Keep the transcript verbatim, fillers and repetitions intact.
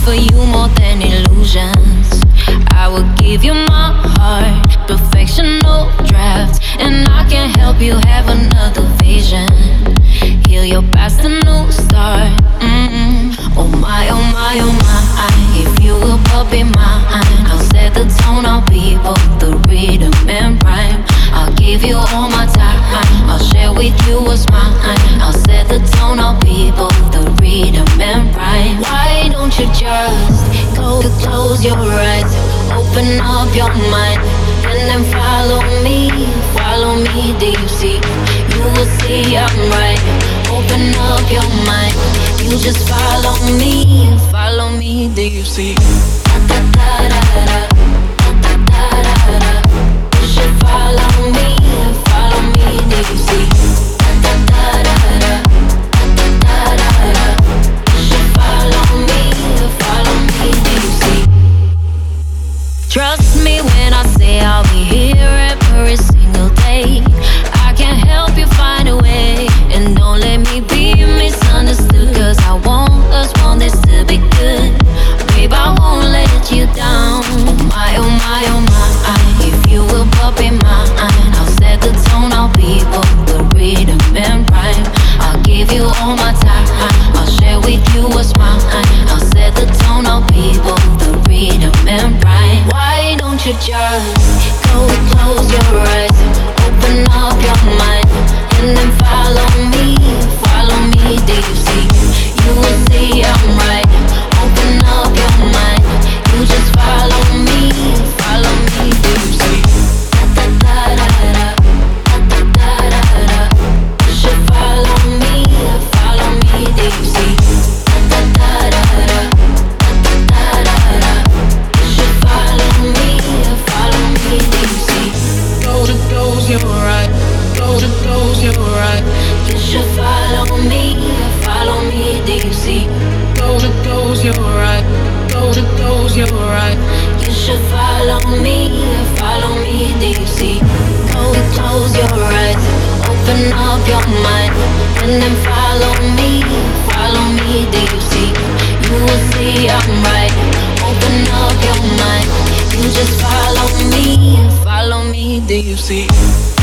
offer you more than illusions. I will give you my heart, perfection, no drafts, and I can help you have another vision. Heal your past, a new start. Mm-mm. Oh my, oh my, oh my. If you will but be mine, I'll set the tone. I'll be both the rhythm and rhyme. I'll give you all my time. I'll share with you what's mine. I'll set the tone. I'll be both the rhythm and rhyme. Why don't you just go close your eyes, open up your mind, and then follow me, follow me, do you see? You will see I'm right. Open up your mind, you just follow me, follow me, do you see? Da, da, da, da, da, da, da, da. You should follow me, follow me, do you see? Da, da, da, da, da, da, da, da. You should follow me, follow me, do you see? Trust me when I say I'll be here every single day. I can help you find a way, and don't let me be misunderstood, cause I want us, want this to be good. Babe, I won't let you down. Oh my, oh my, oh my. If you will but be mine, I'll set the tone. I'll be both the rhythm and rhyme. I'll give you all my time. I'll share with you what's mine. I'll set the tone. I'll be both the rhythm and rhyme. Why don't you just go close your eyes, open up your mind, and then follow me, follow me, do you see? You will see I'm right. Open up your mind, you just follow me, follow me, do you see? Da da da da da, da da da da. You should follow me, follow me, do you see? Da da da da da, da da da da. You should follow me, follow me, do you see? Go to goes, you're right. Go to goes, you're right. You should follow me, follow me, do you see? Go to goes, you're right. Go to goes, you're right. You should follow me, follow me, do you see? Go to close your eyes, open up your mind, and then follow me, follow me, do you see? You will see I'm right. Open up your mind, you just follow me, follow me, do you see?